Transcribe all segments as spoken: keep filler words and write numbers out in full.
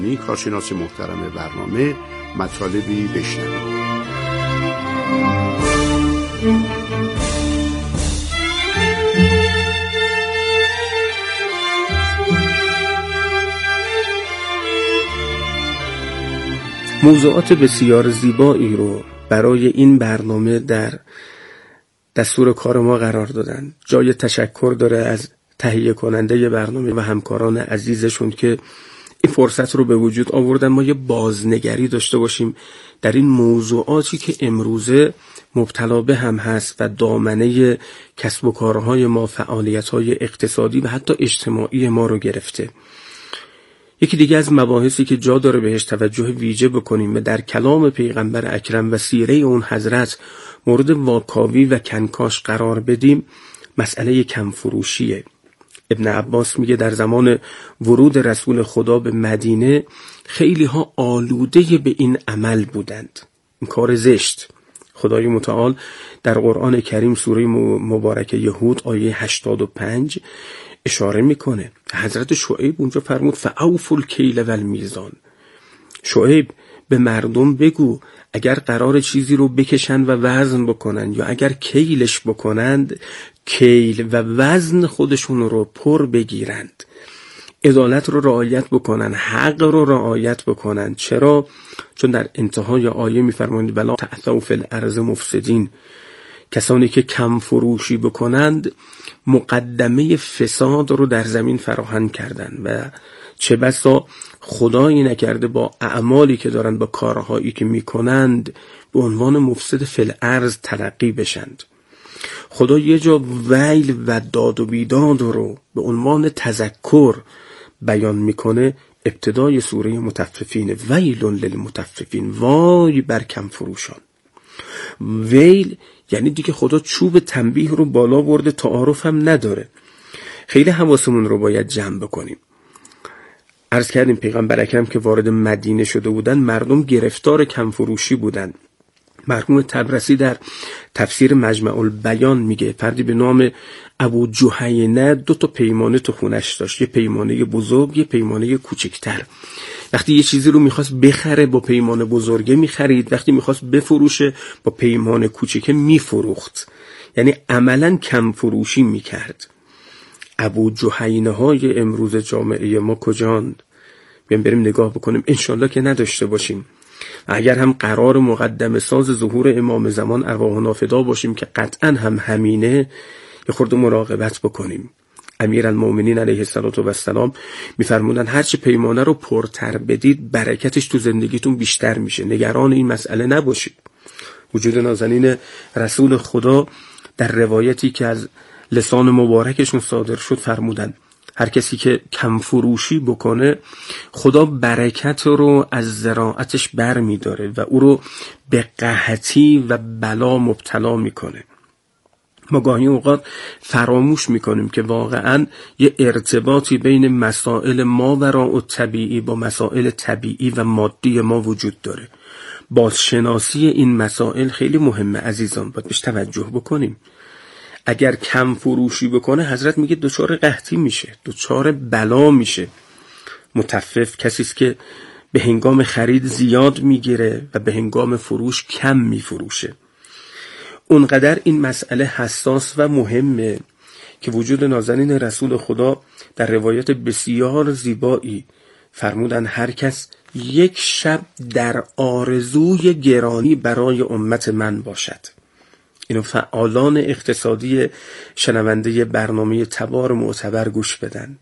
کارشناس محترم برنامه مطالبی بشنوید. موضوعات بسیار زیبایی رو برای این برنامه در دستور کار ما قرار دادن. جای تشکر داره از تهیه کننده برنامه و همکاران عزیزشون که این فرصت رو به وجود آوردن ما یه بازنگری داشته باشیم در این موضوعاتی که امروزه مبتلا به هم هست و دامنه کسب و کارهای ما، فعالیت‌های اقتصادی و حتی اجتماعی ما رو گرفته. یکی دیگه از مباحثی که جا داره بهش توجه ویژه بکنیم و در کلام پیغمبر اکرم و سیره اون حضرت مورد واکاوی و کنکاش قرار بدیم، مسئله کمفروشیه. ابن عباس میگه در زمان ورود رسول خدا به مدینه خیلی ها آلوده به این عمل بودند، این کار زشت. خدای متعال در قرآن کریم سوره مبارکه یهود آیه هشتاد و پنج اشاره میکنه. حضرت شعیب اونجا فرمود فاوفوا الکیل و المیزان. شعیب به مردم بگو اگر قرار چیزی رو بکشن و وزن بکنن یا اگر کیلش بکنند، کیل و وزن خودشون رو پر بگیرند، عدالت رو رعایت بکنن، حق رو رعایت بکنن. چرا؟ چون در انتهای آیه میفرمایند بلا تعثوا فی الارض مفسدین. کسانی که کم فروشی بکنند مقدمه فساد رو در زمین فراهم کردن و چه بسا خدایی نکرده با اعمالی که دارن، با کارهایی که میکنند به عنوان مفسد فی الارض تلقی بشند. خدا یه جا ویل و داد و بیداد رو به عنوان تذکر بیان میکنه. ابتدای سوره مطففین، ویل للمطففین، وای بر کم فروشان. ویل یعنی دیگه خدا چوب تنبیه رو بالا برده، تعارف هم نداره. خیلی حواسمون رو باید جمع بکنیم. عرض کردیم پیغمبر اکرم که وارد مدینه شده بودن، مردم گرفتار کم فروشی بودن. مرحوم طبرسی در تفسیر مجمع البیان میگه فردی به نام ابو جهینه دو تا پیمانه تو خونش داشت، یه پیمانه بزرگ، یه پیمانه کوچکتر. وقتی یه چیزی رو میخواست بخره با پیمانه بزرگه میخرید، وقتی میخواست بفروشه با پیمانه کوچکه میفروخت. یعنی عملاً کم فروشی میکرد. ابو جهینه های امروز جامعه ما کجاند؟ بیایم بریم نگاه بکنیم. انشالله که نداشته باشیم. اگر هم قرار مقدم ساز ظهور امام زمان ارواحنا فدا باشیم که قطعا هم همینه، یه خورده مراقبت بکنیم. امیرالمومنین علیه السلام میفرمودن هرچی پیمانه رو پرتر بدید برکتش تو زندگیتون بیشتر میشه. نگران این مسئله نباشید. وجود نازنین رسول خدا در روایتی که از لسان مبارکشون صادر شد فرمودن هر کسی که کم فروشی بکنه خدا برکت رو از زراعتش بر می داره و او رو به قحطی و بلا مبتلا میکنه. ما گاهی اوقات فراموش میکنیم که واقعا یه ارتباطی بین مسائل ماوراء الطبیعی با مسائل طبیعی و مادی ما وجود داره. بازشناسی این مسائل خیلی مهمه عزیزان، باید بهش توجه بکنیم. اگر کم فروشی بکنه حضرت میگه دچار قحطی میشه، دچار بلا میشه. متفف کسی است که به هنگام خرید زیاد میگیره و به هنگام فروش کم میفروشه. اونقدر این مسئله حساس و مهمه که وجود نازنین رسول خدا در روایت بسیار زیبایی فرمودن هر کس یک شب در آرزوی گرانی برای امت من باشد. اینو فعالان اقتصادی شنونده برنامه تبار معتبر گوش بدن.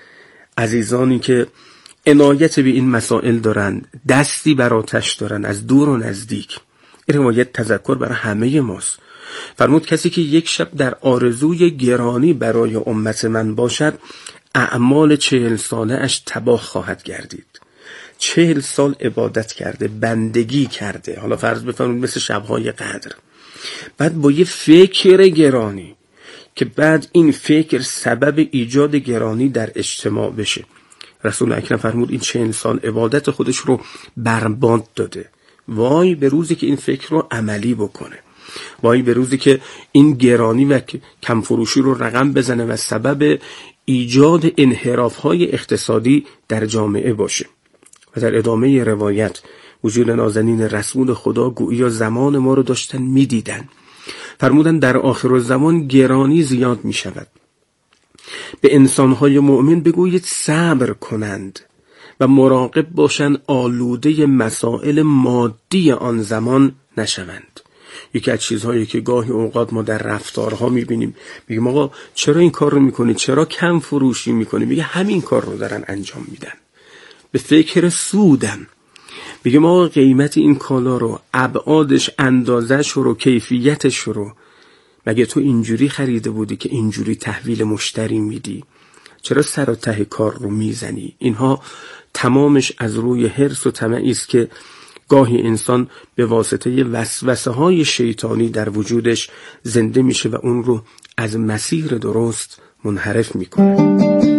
عزیزانی که عنایت به این مسائل دارن، دستی بر آتش دارن از دور و نزدیک. این روایت تذکر برای همه ماست. فرمود کسی که یک شب در آرزوی گرانی برای امت من باشد اعمال چهل ساله اش تباه خواهد گردید. چهل سال عبادت کرده، بندگی کرده، حالا فرض بفرمایید مثل شبهای قدر، بعد با یه فکر گرانی که بعد این فکر سبب ایجاد گرانی در اجتماع بشه. رسول اکرم فرمود این چهل سال عبادت خودش رو برباد داده. وای به روزی که این فکر رو عملی بکنه. وای به روزی که این گرانی و کم فروشی رو رقم بزنه و سبب ایجاد انحراف‌های اقتصادی در جامعه باشه. و در ادامه روایت وجود نازنین رسول خدا گویی زمان ما رو داشتن میدیدن. فرمودن در آخرالزمان گرانی زیاد می شود. به انسانهای مؤمن بگویید صبر کنند و مراقب باشند آلوده مسائل مادی آن زمان نشوند. یکی از چیزهایی که گاهی اوقات ما در رفتارها میبینیم، میگیم آقا چرا این کار رو میکنی، چرا کم فروشی میکنی، میگه همین کار رو دارن انجام میدن، به فکر سودن. میگم آقا قیمت این کالا رو، ابعادش، اندازش رو، کیفیتش رو، مگه تو اینجوری خریده بودی که اینجوری تحویل مشتری میدی؟ چرا سر و ته کار رو میزنی؟ اینها تمامش از روی حرص و طمعی است که گاهی انسان به واسطه وسوسه های شیطانی در وجودش زنده میشه و اون رو از مسیر درست منحرف میکنه.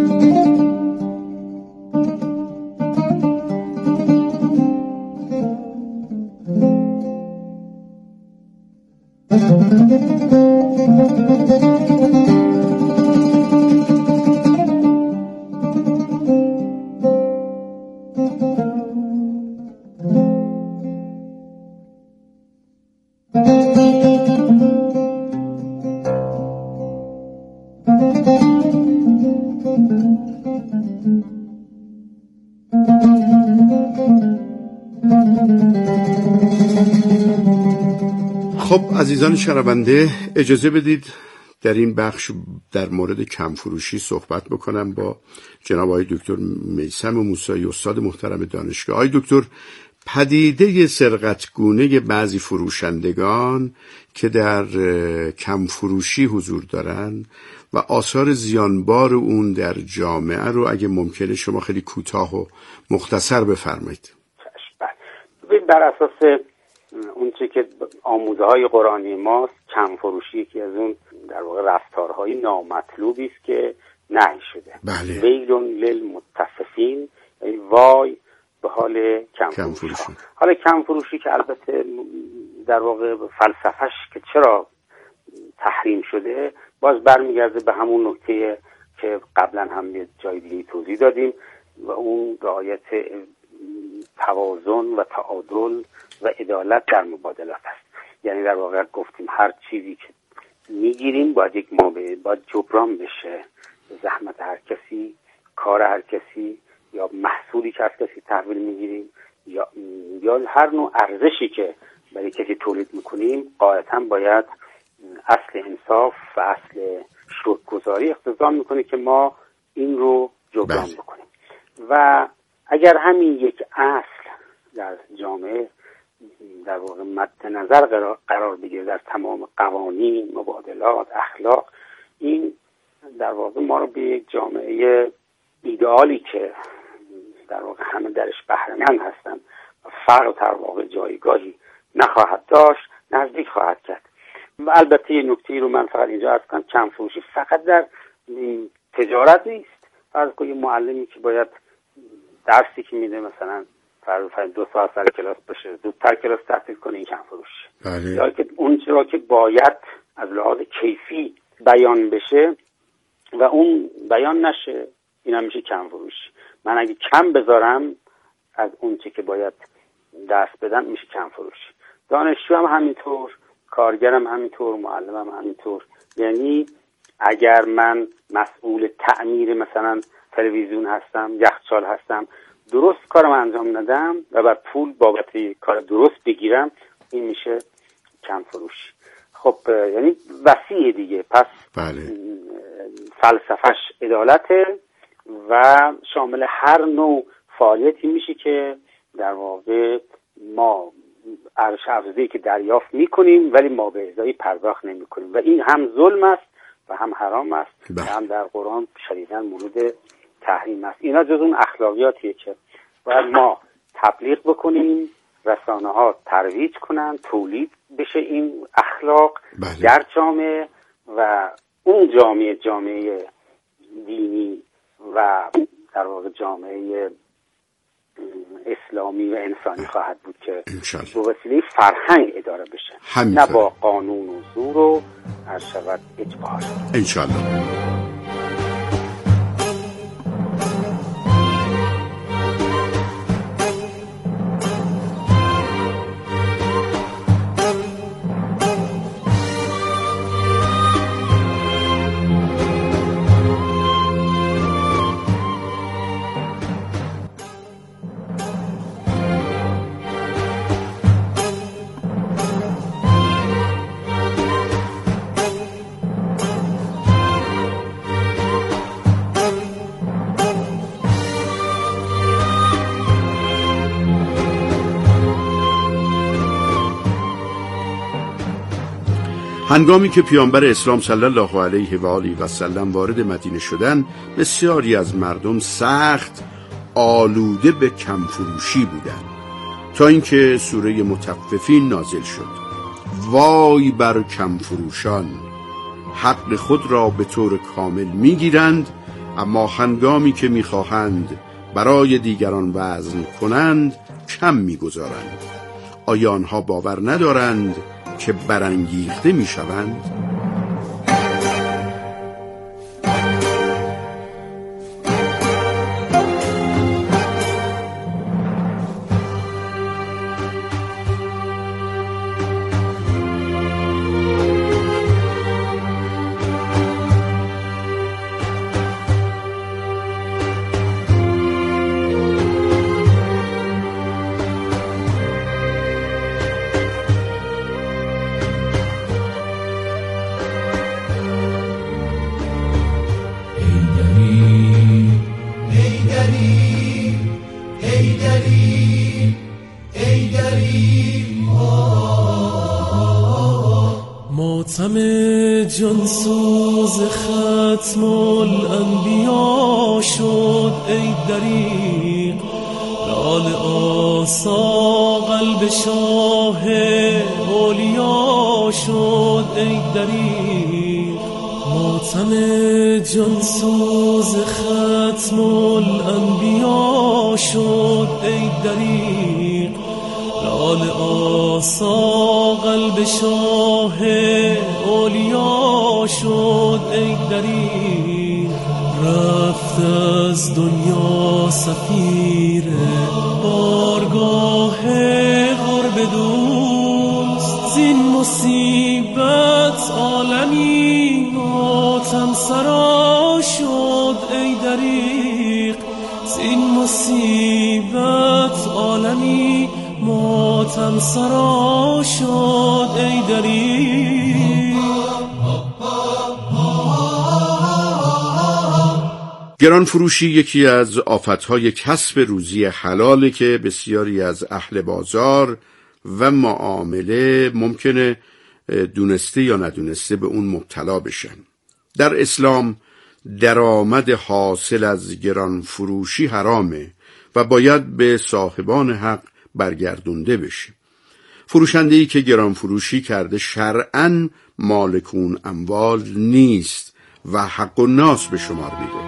خب عزیزان شنونده، اجازه بدید در این بخش در مورد کم فروشی صحبت بکنم با جناب آقای دکتر میثم موسایی، استاد محترم دانشگاه. آقای دکتر، پدیده سرقتگونه بعضی فروشندگان که در کم فروشی حضور دارن و آثار زیانبار اون در جامعه رو اگه ممکنه شما خیلی کوتاه و مختصر بفرمایید. ببین، بر اساس اون چی که آموزه های قرآنی ماست، کم فروشی یکی از اون در واقع رفتارهای نامطلوبی است که نهی شده. بله. ویل للمطففین، یعنی وای به حال کم, کم فروشی. حالا کم فروشی که البته در واقع فلسفهش که چرا تحریم شده باز برمیگرده به همون نکته که قبلا هم یه جای دیگه توضیح دادیم و اون رعایت توازن و تعادل و عدالت در مبادلات است. یعنی در واقع گفتیم هر چیزی که میگیریم باید یک مابع باید جبران بشه، زحمت هر کسی، کار هر کسی، یا محصولی که از کسی تحویل میگیریم یا یا هر نوع ارزشی که برای کسی تولید میکنیم قاعدتاً باید اصل انصاف و اصل شکرگزاری اقتضا میکنه که ما این رو جبران بله. بکنیم. و اگر همین یک اصل در جامعه در واقع مد نظر قرار, قرار بگیره در تمام قوانین، مبادلات، اخلاق، این در واقع ما رو به یک جامعه ایدئالی که در واقع همه درش بهره‌مند هستن و فرق در واقع جایگاهی نخواهد داشت، نزدیک خواهد کرد. و البته یه نکته رو من فقط اینجا عرض کنم، کم فروشی فقط در تجارت نیست. فرض کنید یه معلمی که باید درسی که میده مثلا فرض کنید دو ساعت سر کلاس باشه، زودتر کلاس تعطیل کنه، این کم فروشی. بله. یا که اون چیزا که باید از لحاظ کیفی بیان بشه و اون بیان نشه، این هم میشه کم فروشی. من اگه کم بذارم از اون چی که باید دست بدن میشه کم فروشی. دانشجو هم همینطور، کارگرم همینطور، معلمم همینطور. یعنی اگر من مسئول تعمیر مثلا تلویزیون هستم، یخچال هستم، درست کارم انجام ندم و بعد پول بابت کار درست بگیرم، این میشه کم فروشی. خب یعنی وسیع دیگه. پس بله. فلسفهش عدالته و شامل هر نوع فعالیتی میشه که در واقع ما ارزش افزوده‌ای که دریافت میکنیم ولی ما به ازای پرداخت نمیکنیم و این هم ظلم است و هم حرام است و هم در قرآن شدیداً مورد تحریم است. اینا جز اون اخلاقیاتیه که باید ما تبلیغ بکنیم، رسانه ها ترویج کنن، تولید بشه این اخلاق بله. در جامعه و اون جامعه جامعه دینی و در واقع جامعه اسلامی و انسانی خواهد بود که به وسیله فرهنگ اداره بشه، نه با قانون و زور و هر شود اجبار. انشالله. هنگامی که پیامبر اسلام صلی الله علیه و آله و سلم وارد مدینه شدند، بسیاری از مردم سخت آلوده به کمفروشی بودند، تا اینکه سوره مطففین نازل شد. وای بر کمفروشان، حق خود را به طور کامل میگیرند، اما هنگامی که میخواهند برای دیگران وزن کنند کم میگذارند. آیا آنها باور ندارند که برانگیخته میشوند؟ ماتم جانسوز ختم الانبیا شد ای دریغ، لال آسا قلب شاه اولیا شد ای دریغ. ماتم جانسوز ختم الانبیا شد ای دریغ، لال آسا قلب شاه اولیا شد ای دریغ. رفت از دنیا سفیر بارگاه غرب دوست، زین مصیبت عالمی ماتم سرا شد ای دریغ. زین مصیبت عالمی ماتم سرا شد ای دریغ. گران فروشی یکی از آفتهای کسب روزی حلاله که بسیاری از اهل بازار و معامله ممکنه دونسته یا ندونسته به اون مبتلا بشن. در اسلام درآمد حاصل از گران فروشی حرامه و باید به صاحبان حق برگردونده بشه. فروشنده‌ای که گران فروشی کرده شرعاً مالک اون اموال نیست و حق الناس به شمار میره.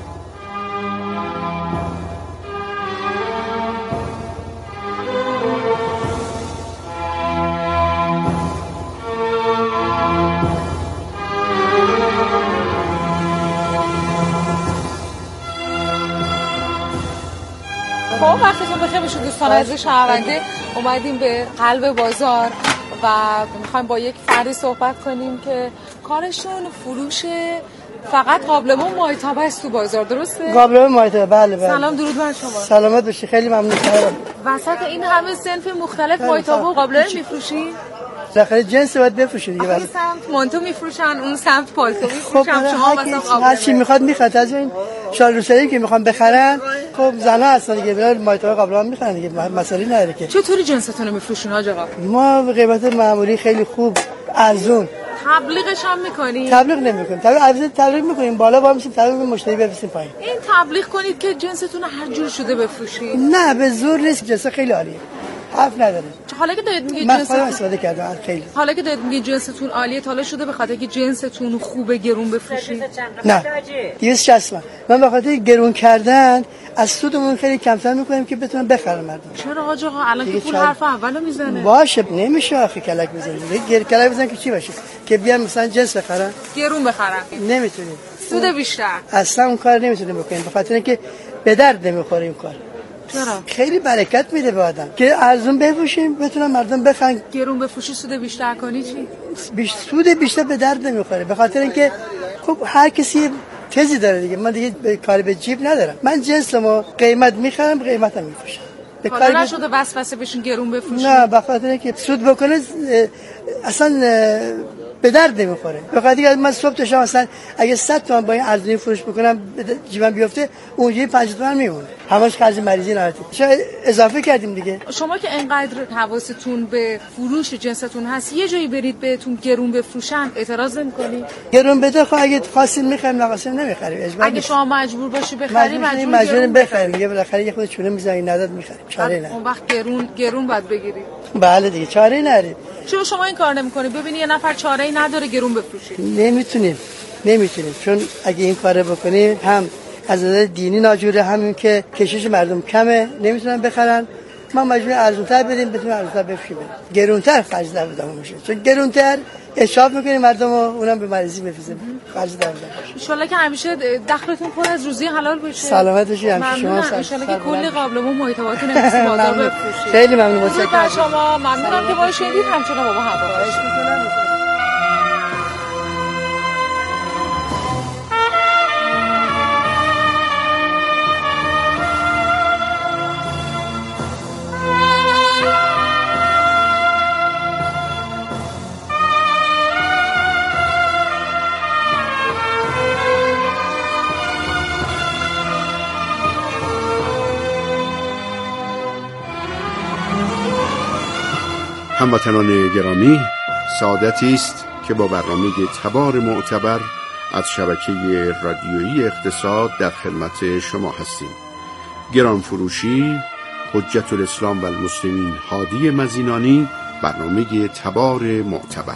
خب وقتتون بخیر بشه دوستان عزیز شنونده. اومدیم به قلب بازار و میخوایم با یک فردی صحبت کنیم که کارشون فروش فقط قابلمه مایتابه است تو بازار، درسته؟ قابلمه مایتابه، بله بله. سلام، درود بر شما. سلامت باشی، خیلی ممنون. وسط این همه صنف مختلف مایتابه و قابلمه میفروشی؟ داخل جنس باید بفروشی دیگه. این سمت مانتو میفروشن، اون سمت پالتو میفروشن. خب شما مثلا قابلمه هر چی میخواد میخواد. از این شال روسری که میخوام بخرن، خب زنا هستن دیگه، برای مایتابه قابلمه میخرن دیگه، مسئله نداره که. چطوری جنستون رو میفروشین حاج آقا؟ ما به قیمت معمولی خیلی خوب ارزون. تبلیغش هم میکنید؟ تبلیغ نمیکنیم. تبلیغ البته تبلیغ میکنیم، بالا وای میسیم تبلیغ مشتری بفرستیم پایین. این تبلیغ کنید که جنستون هر جور شده بفروشید؟ نه به زور نیست، جنس خیلی عالیه، حرف نداره. حالا که دارید میگید جنستون استفاده کردم خیلی. حالا که دارید میگید جنستون عالیه، تا حالا شده به خاطر که جنستون خوبه گرون بفروشید؟ نه. دویست و شصت. من به خاطر گرون کردن از سودمون خیلی کمتر میکنیم که بتونن بخرن مردم. چرا آقا آقا الان که پول حرف اولو میزنه؟ باشه نمیشه آخه کلک بزنید. گر کلک بزنن که چی باشه؟ که بیان مثلا جنس بخرن؟ گرون بخرن. نمیتونیم. سود بیشتر. اصلا اون کار نمیتونیم بکنیم به خاطر اینکه به درد نمیخوره این کار. چرا؟ خیلی برکت میده به آدم که ارزون بفروشیم بتونن مردم بخرن. گرون بفروشی سود بیشتر کنی چی؟ بیش سود بیشتر به درد نمیخوره به خاطر اینکه خب هر کسی تزی داره دیگه. من دیگه به کار به جیب ندارم. من جنسمو قیمت میخرم، قیمتم میفروشم. به کار نشده وسوسه بشین گرون بفروشی؟ نه به خاطر اینکه سود بکنه اصلا به درد نمیخوره. بخاطر اینکه من صبح تا شام مثلا اگه صد تومن با این ارزونی فروش بکنم جیبم بیفته اونجوری پنجاه تومن میمونه، همش خرج مریضی نهاتی. شاید اضافه کردیم دیگه. شما که انقدر حواستون به فروش جنستون هست، یه جایی برید بهتون گرون بفروشن اعتراض نمی‌کنید؟ گرون بده خب اگه خواستین می‌خریم، نخواستین نمی‌خریم. اگه شما مجبور باشی بخری مجبور مجبوریم بخریم دیگه، بالاخره یه خود چونه می‌زنید نداد می‌خریم، چاره نه. اون وقت گرون گرون باید بگیرید. بله دیگه چاره نرید. چرا شما این کار نمی‌کنید؟ ببینید یه نفر چاره‌ای نداره گرون بفروشید. نمیتونیم. نمیتونیم چون اگه این کارو بکنیم هم از نظر دینی ناجوره، همین که کشش مردم کمه نمیتونن بخرن، ما مجبور ارزونتر بدیم بتونیم ارزونتر بفروشیم، گرونتر خرج در بدم میشه، چون گرونتر اشراف میکنیم مردم و اونم به مریضی بفرستیم خرج در بدم. ان شاء الله که همیشه دخلتون پر از روزی حلال بشه. سلامت باشید. همیشه شما ان شاء الله که کلی قابلمه و محتویاتون نمیشه بازار بفروشید. خیلی ممنون متشکرم شما. ممنونم که با شدید همچنان با ما همراه باشید. هموطنان گرامی، سعادتی است که با برنامه تبار معتبر از شبکه رادیویی اقتصاد در خدمت شما هستیم. گرانفروشی، حجت الاسلام و المسلمین هادی مزینانی، برنامه تبار معتبر.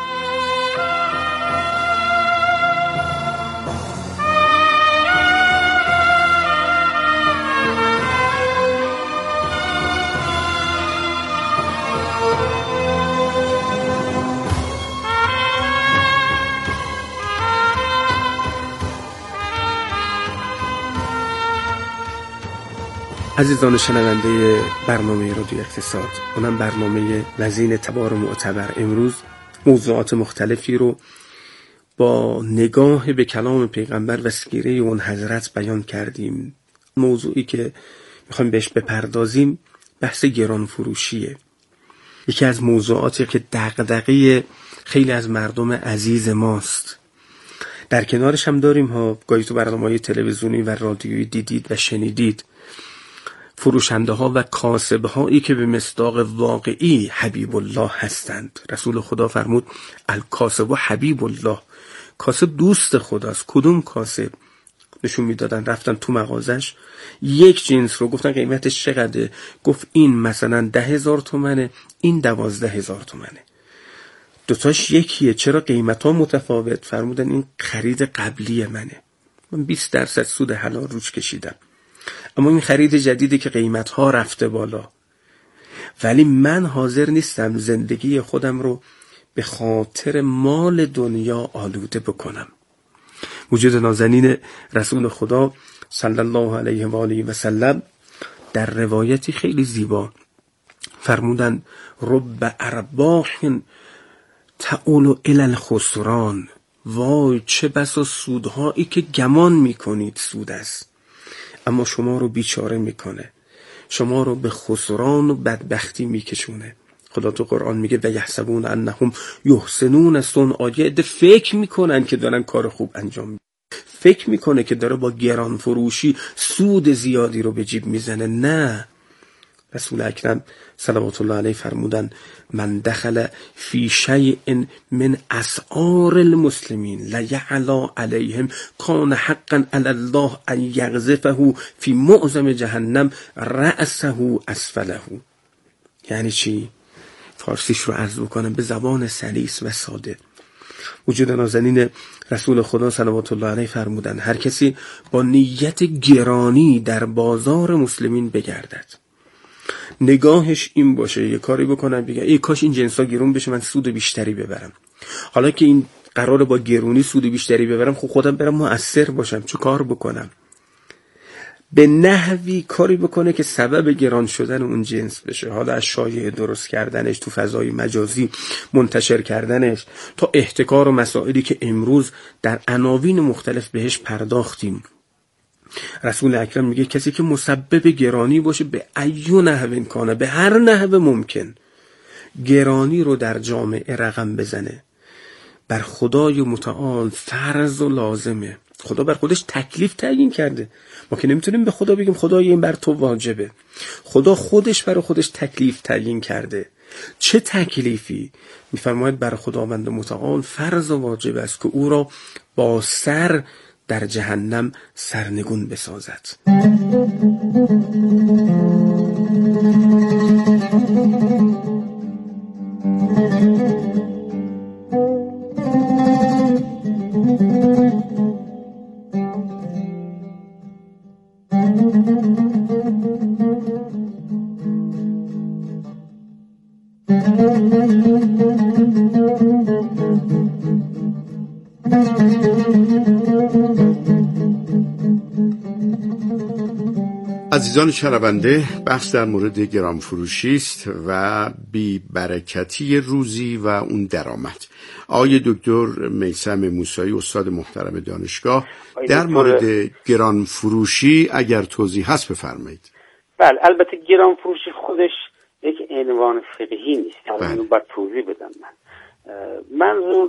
عزیزان شنونده برنامه رادیو اقتصاد، اونم برنامه وزین تبار معتبر، امروز موضوعات مختلفی رو با نگاه به کلام پیغمبر و سیره اون حضرت بیان کردیم. موضوعی که میخوایم بهش بپردازیم بحث گران فروشیه. یکی از موضوعاتی که دغدغه خیلی از مردم عزیز ماست. در کنارش هم داریم ها، گاهی تو برنامه‌های تلویزیونی و رادیویی دیدید و شنیدید، فروشنده ها و کاسب هایی که به مصداق واقعی حبیب الله هستند. رسول خدا فرمود الکاسب و حبیب الله، کاسب دوست خداست. کدوم کاسب؟ نشون میدادن، رفتن تو مغازش یک جنس رو گفتن قیمتش چقدره، گفت این مثلا ده هزار تومنه، این دوازده هزار تومنه، دوتاش یکیه، چرا قیمت ها متفاوت؟ فرمودن این خرید قبلی منه، من بیست درصد سود حلال روش کشیدم، اما این خرید جدیدی که قیمت ها رفته بالا، ولی من حاضر نیستم زندگی خودم رو به خاطر مال دنیا آلوده بکنم. وجود نازنین رسول خدا صلی الله علیه و آله و سلم در روایتی خیلی زیبا فرمودن رب ارباح تعول الی الخسران، وای چه بسا سودهایی که گمان میکنید سود است، اما شما رو بیچاره میکنه، شما رو به خسران و بدبختی میکشونه. خدا تو قرآن میگه و یحسبون انهم یحسنون صنعا، عده فکر میکنن که دارن کار خوب انجام میدن، فکر میکنه که داره با گران فروشی سود زیادی رو به جیب میزنه. نه، رسول اکرم صلوات الله علیه فرمودن من دخل فی شیء من اسعار المسلمین لیعلا علیهم کان حقا علی الله ان یغذفه فی معظم جهنم رأسه اسفله. یعنی چی؟ فارسیش رو عرض بکنم به زبان سلیس و ساده. وجود نازنین رسول خدا صلوات الله علیه فرمودن هر کسی با نیت گرانی در بازار مسلمین بگردد، نگاهش این باشه یه کاری بکنم بگه ای کاش این جنسا گرون بشه من سود بیشتری ببرم، حالا که این قراره با گرونی سود بیشتری ببرم خب خودم برم مؤثر باشم، چه کار بکنم؟ به نحوی کاری بکنه که سبب گران شدن اون جنس بشه، حالا از شایعه درست کردنش تو فضای مجازی منتشر کردنش تا احتکار و مسائلی که امروز در عناوین مختلف بهش پرداختیم. رسول اکرم میگه کسی که مسبب گرانی باشه به ایو نحو کانه، به هر نحو ممکن گرانی رو در جامعه رقم بزنه، بر خدای متعال فرض و لازمه. خدا بر خودش تکلیف تعیین کرده. ما که نمیتونیم به خدا بگیم خدای این بر تو واجبه. خدا خودش بر خودش تکلیف تعیین کرده. چه تکلیفی؟ میفرماید بر خداوند متعال فرض و واجب است که او را با سر در جهنم سرنگون بسازد. عزیزان شنونده، بحث در مورد گران فروشی است و بی برکتی روزی و اون درآمد. آقای دکتر میثم موسایی، استاد محترم دانشگاه، در مورد گران فروشی اگر توضیح هست بفرمایید. بله، البته گران فروشی خودش یک عنوان فقهی نیست، اینو باید توضیح بدم. من منظور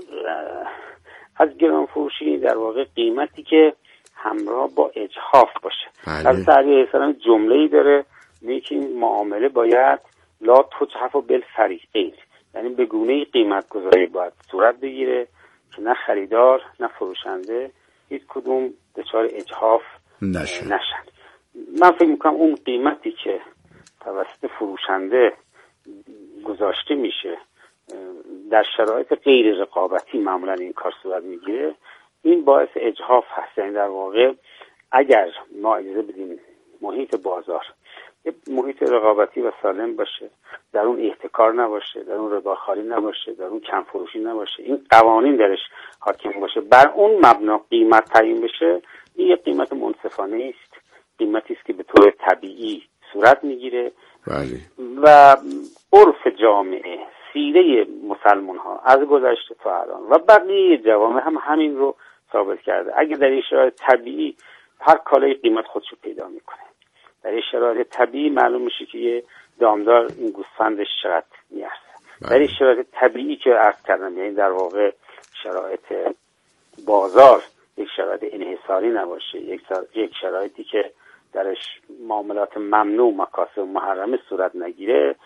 از گران فروشی در واقع قیمتی که همراه با اجحاف باشه. از تعبیر اسلام جمله‌ای داره میگه که این معامله باید لا تجحف بالفریقین، یعنی به گونه‌ای قیمت گذاری باید صورت بگیره که نه خریدار نه فروشنده هیچ کدوم دچار اجحاف نشن. نشن. من فکر میکنم اون قیمتی که توسط فروشنده گذاشته میشه در شرایط غیر رقابتی معمولا این کار صورت میگیره، این باعث اجحاف هست. یعنی در واقع اگر ما اجازه بدیم محیط بازار یه محیط رقابتی و سالم باشه، در اون احتکار نباشه، در اون رباخواری نباشه، در اون کم فروشی نباشه، این قوانین درش حاکم باشه، بر اون مبنا قیمت تعیین بشه، این یه قیمت منصفانه است، قیمتی است که به طور طبیعی صورت میگیره. بله. و عرف جامعه، سیره مسلمان ها از گذشته تا الان و بقیه جوامع هم همین رو ثابت کرده. اگه در این شرایط طبیعی هر کالای قیمت خودشو پیدا میکنه، در این شرایط طبیعی معلوم میشه که یه دامدار این گوسفندش چقدر میارزه. در این شرایط طبیعی که عرض کردم، یعنی در واقع شرایط بازار یک شرایط انحصاری نباشه، یک یک شرایطی که درش معاملات ممنوع، مکاسب محرمه صورت نگیره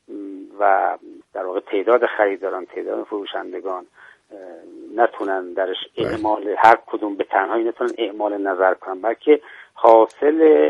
و در واقع تعداد خریداران، تعداد فروشندگان نتونن درش اعمال، هر کدوم به تنهایی نتونن اعمال نظر کنن، بلکه حاصل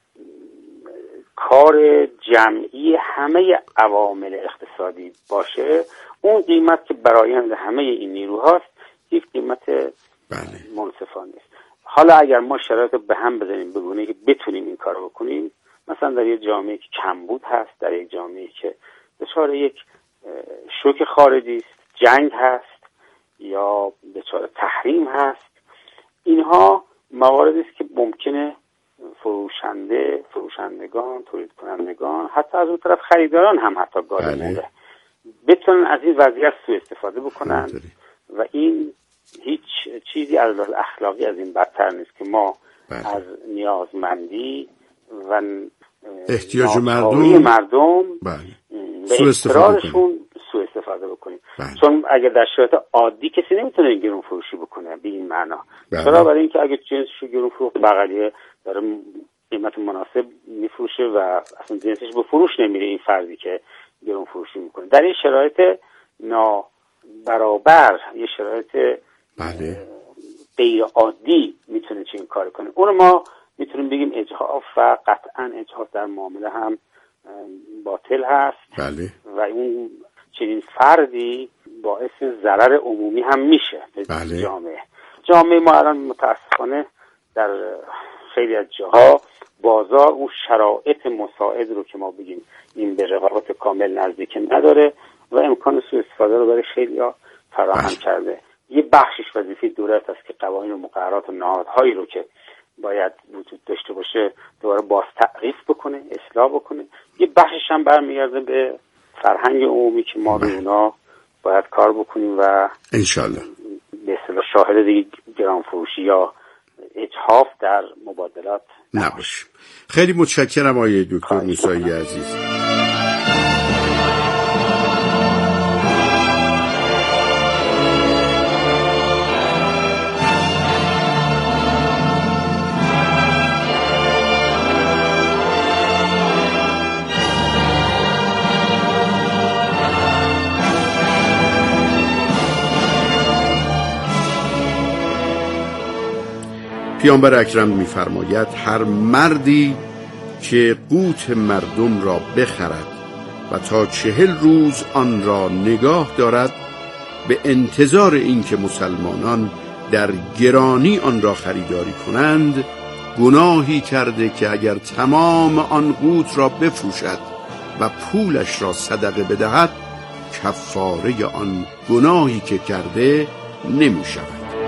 کار جمعی همه عوامل اقتصادی باشه، اون قیمت که برآیند همه این نیروهاست یک قیمت منصفانه است. حالا اگر ما شرایط به هم بزنیم بگونه که بتونیم این کار بکنیم، مثلا در یک جامعه که کمبود هست، در یک جامعه که دچار یک شوک خارجی است، جنگ هست یا دچار تحریم هست، اینها مواردی است که ممکنه فروشنده، فروشندگان، تولید کنندگان، حتی از اون طرف خریداران هم حتی گاهی موقع بتونن از این وضعیت سوء استفاده بکنن و این هیچ چیزی از لحاظ اخلاقی از این بدتر نیست که ما بله. از نیازمندی و احتیاج مردم مردم بله. به اضطرارشون سوء استفاده بکنیم. بله. چون اگر در شرایط عادی کسی نمیتونه گرون فروشی بکنه به این معنا. بله. چرا؟ برای اینکه اگه جنسش گرون فروخت بغلیه داره قیمت مناسب میفروشه و اصلا جنسش به فروش نمیره، این فردی که گرون فروشی میکنه. در این شرایط نابرابر، یه شرایط بله. غیر عادی میتونه چنین کار کنه. اون ما میتونیم بگیم اجحاف و قطعا اجحاف در معامله هم باطل هست. بله. و اون چنین فردی باعث ضرر عمومی هم میشه به بله. جامعه. جامعه ما الان متاسفانه در خیلی از جاها بازار اون شرایط مساعد رو که ما بگیم این به رقابت کامل نزدیک نداره و امکان سوء استفاده رو برای خیلی‌ها فراهم بله. کرده. یه بخشش وظیفه دولت است که قوانین و مقررات و نهادهایی رو که باید وجود داشته باشه دوباره باز تعریف بکنه، اصلاح بکنه. یه بخشش هم برمیگرده به فرهنگ عمومی که ما روی اونا باید کار بکنیم و انشالله به اصطلاح شاهد دیگه گران فروشی یا اجحاف در مبادلات نباشیم. خیلی متشکرم آقای دکتر موسایی عزیز. پیامبر اکرم می‌فرماید هر مردی که قوت مردم را بخرد و تا چهل روز آن را نگاه دارد به انتظار اینکه مسلمانان در گرانی آن را خریداری کنند، گناهی کرده که اگر تمام آن قوت را بفروشد و پولش را صدقه بدهد، کفاره آن گناهی که کرده نمی شود.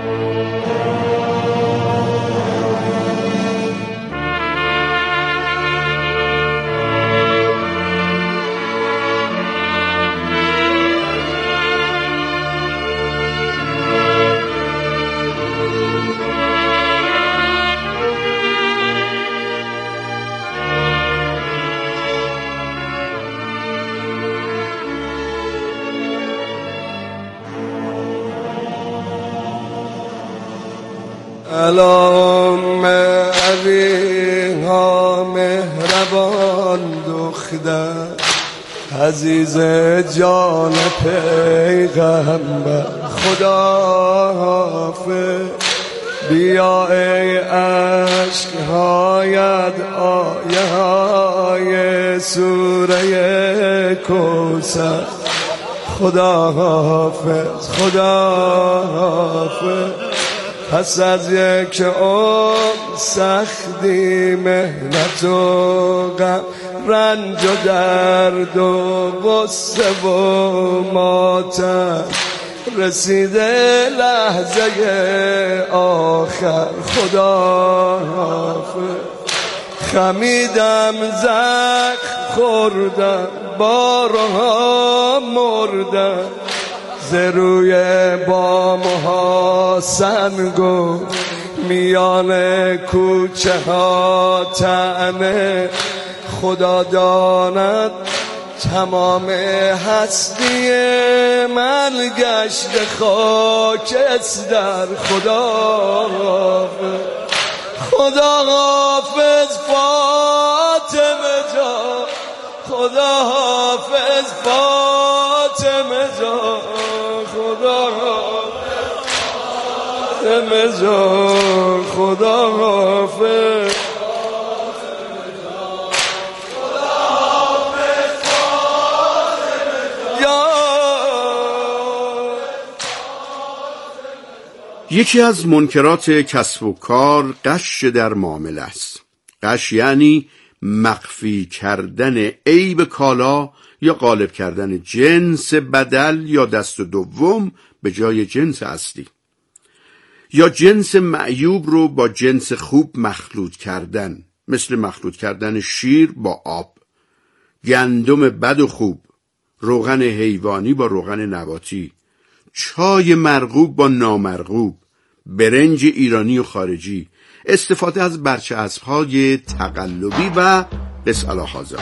سلام علیها مهربان دختر، عزیز جان پیغمبر، خدا حافظ. بیا ای عشق‌هایت آیه های سوره کوثر، خدا حافظ خدا حافظ. پس از یک عمر سختی مهنت و غم، رنج و درد و غصه و ماتم، رسیده لحظه آخر، خدا حافظ. خمیدم زخم خوردم بارها مردم، ز روی بامها سنگو میان کوچه ها طعنه، خدا داند تمام هستی من گشت خاکستر، خدا حافظ خدا حافظ فاطمه جان، خدا حافظ فاطمه جان، خدا فاطمه جان، خدا حافظ. یکی از منکرات کسب و کار غش در معامله است. غش یعنی مخفی کردن عیب کالا یا غالب کردن جنس بدل یا دست دوم به جای جنس اصلی، یا جنس معیوب رو با جنس خوب مخلوط کردن، مثل مخلوط کردن شیر با آب، گندم بد و خوب، روغن حیوانی با روغن نباتی، چای مرغوب با نامرغوب، برنج ایرانی و خارجی، استفاده از برچسب‌های تقلبی و قس علی هذا.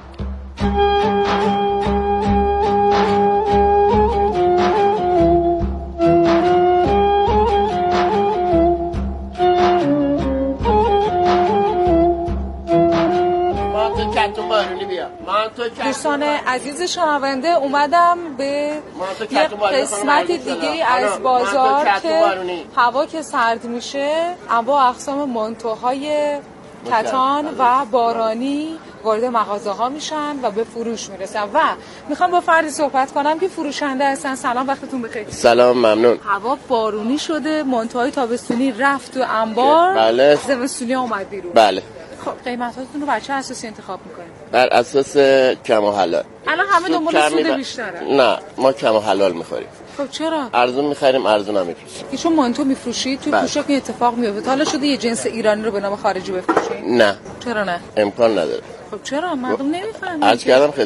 دوستان عزیز شنونده، اومدم به یک قسمت دیگه از بازار که هوا که سرد میشه انواع اقسام مانتوهای کتان و بارانی وارد مغازه ها میشن و به فروش میرسن و میخوام با فردی صحبت کنم که فروشنده هستن. سلام، وقتتون بخیر. سلام، ممنون. هوا بارونی شده، مانتوهای تابستونی رفت تو انبار، بله. زمستونی اومد بیرون. بله. خب قیمتاتون رو بر چه اساسی انتخاب میکنید؟ بر اساس کم و حلال. الان همه دنبال سود بیشتره. نه، ما کم و حلال میخوریم. خب چرا؟ ارزون میخریم، ارزون هم میفروشیم. که چون مانتو میفروشید تو پوشاک این اتفاق میفته. حالا شده یه جنس ایرانی رو به نام خارجی بفروشید؟ نه. چرا نه؟ امکان نداره. خب چرا؟ مردم نمیفهمن. عرض کردم